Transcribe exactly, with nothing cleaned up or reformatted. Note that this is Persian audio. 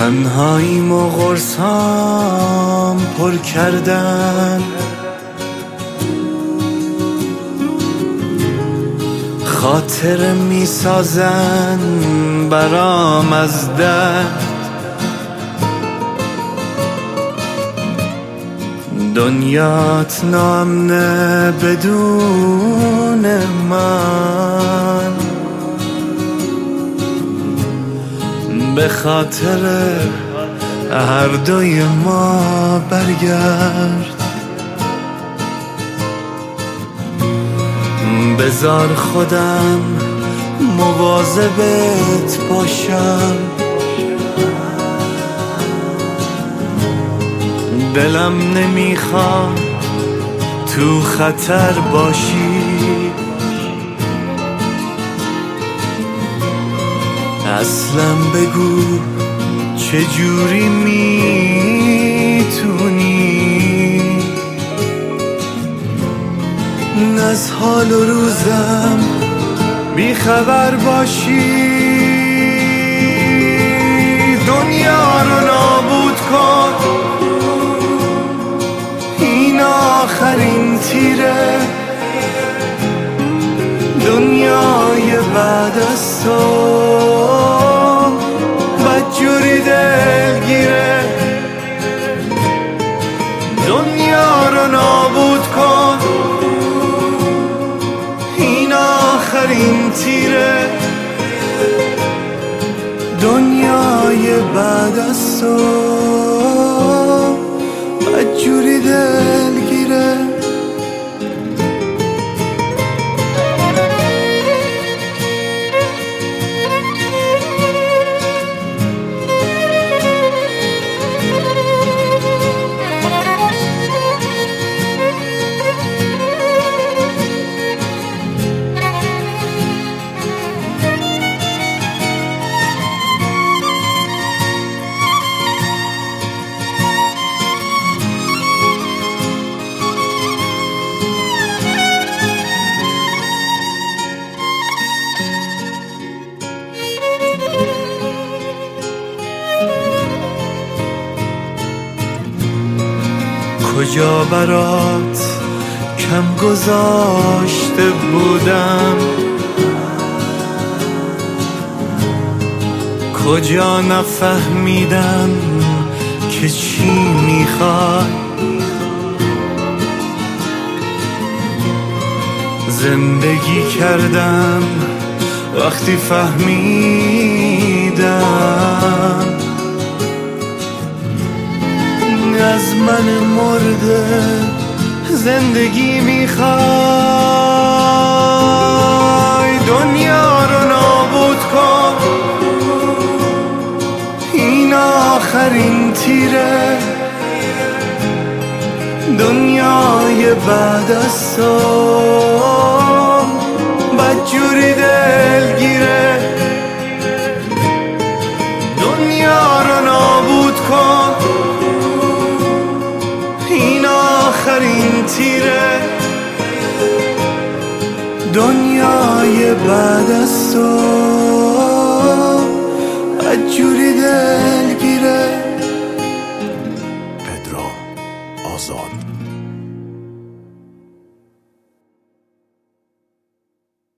تنهاییم و غرصام پر کردن، خاطر می سازن برام از درد. دنیات نامنه بدون من، به خاطر هر دوی ما برگرد. بذار خودم مواظبت باشم، دلم نمیخواد تو خطر باشی. اصلا بگو چجوری میتونی از حال و روزم بیخبر باشی. دنیا رو نابود کن، این آخرین تیره. دنیای بعد از تو بدجوری دلگیره. دنیا رو نابود کن، این آخرین تیره. دنیای بعد از تو بدجوری دلگیره. کجا برات کم گذاشته بودم، کجا نفهمیدم که چی میخوای. زندگی کردم وقتی فهمیدم از من مرده زندگی میخوای. دنیا رو نابود کن، این آخرین تیره. دنیای بعد از تو بدجوری دلگیره. دنیا رو نابود کن، این آخرین تیره. دنیای بعد از تو